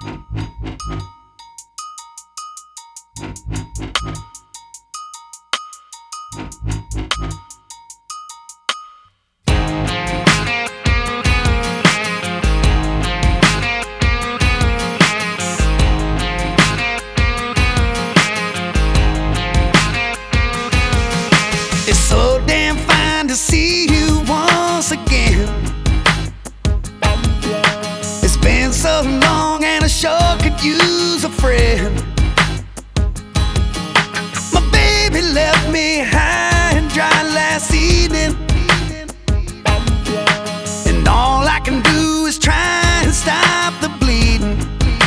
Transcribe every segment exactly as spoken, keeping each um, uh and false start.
It's so damn fine to see you once again. It's been so long and I sure could use a friend. My baby left me high and dry last evening, and all I can do is try and stop the bleeding.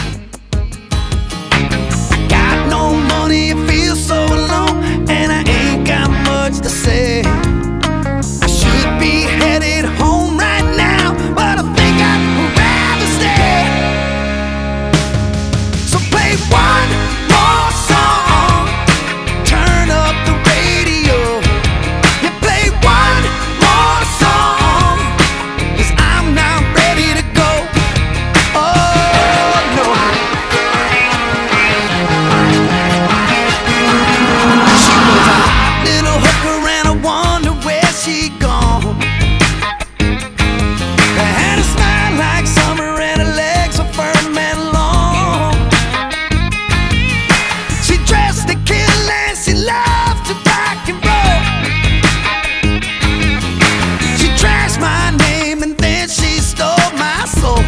I got no money, it feels so alone, and I ain't got much to say. I should be headed home right now, but I think I'd rather stay. So play one more song, turn up the radio. You play one more song, 'cause I'm not ready to go. Oh no. She was a hot little hooker and I wonder where she gone. Her had a smile like summer and her legs were firm and long. She dressed to kill and she loved to rock and roll. She trashed my name and then she stole my soul.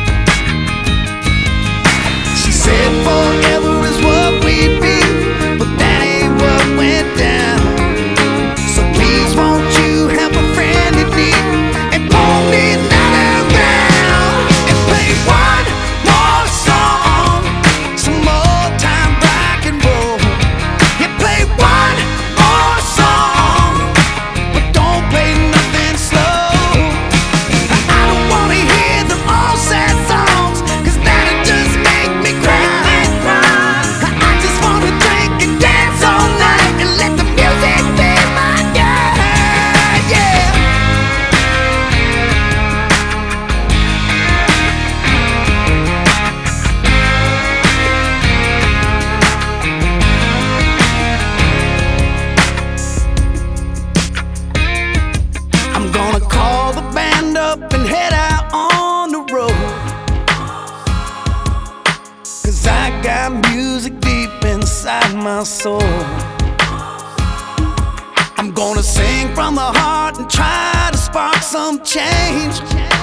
She said forever is what we'd be, but that ain't what went down. So please won't you help a friend in need and pull me another round, and play one more song, some old time rock and roll. You play one more song, but don't play nothing slow. I don't wanna hear them all sad songs, 'cause that'll just make me cry. I just wanna drink and dance all night and let the music be my guide, yeah. I'm gonna call the band up and head out on the road, 'cause I got music deep inside my soul. I'm gonna sing from the heart and try to spark some change.